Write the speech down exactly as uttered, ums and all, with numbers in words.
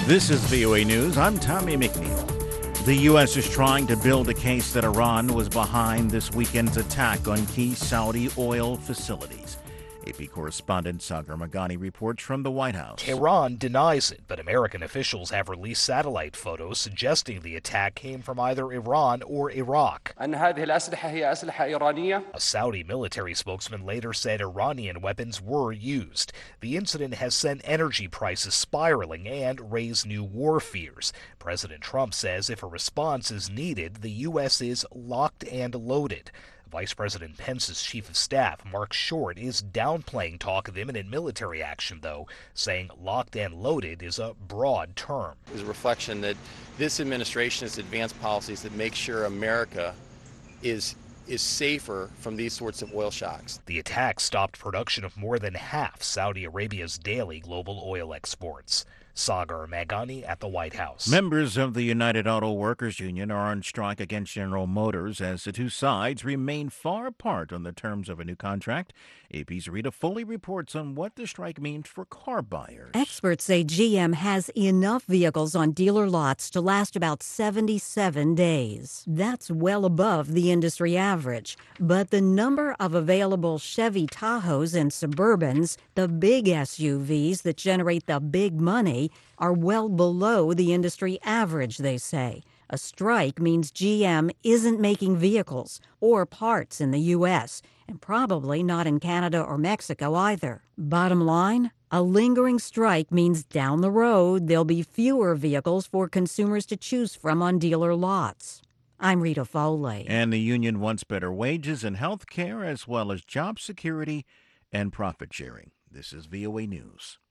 This is V O A News. I'm Tommy McNeil. The U S is trying to build a case that Iran was behind this weekend's attack on key Saudi oil facilities. A P correspondent Sagar Meghani reports from the White House. Tehran denies it, but American officials have released satellite photos suggesting the attack came from either Iran or Iraq. A Saudi military spokesman later said Iranian weapons were used. The incident has sent energy prices spiraling and raised new war fears. President Trump says if a response is needed, the U S is locked and loaded. Vice President Pence's chief of staff, Mark Short, is downplaying talk of imminent military action, though, saying locked and loaded is a broad term. Is a reflection that this administration has advanced policies that make sure America is is safer from these sorts of oil shocks. The attack stopped production of more than half Saudi Arabia's daily global oil exports. Sagar Meghani at the White House. Members of the United Auto Workers Union are on strike against General Motors as the two sides remain far apart on the terms of a new contract. A P's Rita Foley reports on what the strike means for car buyers. Experts say G M has enough vehicles on dealer lots to last about seventy-seven days. That's well above the industry average. But the number of available Chevy Tahoes and Suburbans, the big S U Vs that generate the big money, are well below the industry average, they say. A strike means G M isn't making vehicles or parts in the U S, and probably not in Canada or Mexico either. Bottom line, a lingering strike means down the road there'll be fewer vehicles for consumers to choose from on dealer lots. I'm Rita Foley. And the union wants better wages and health care, as well as job security and profit sharing. This is V O A News.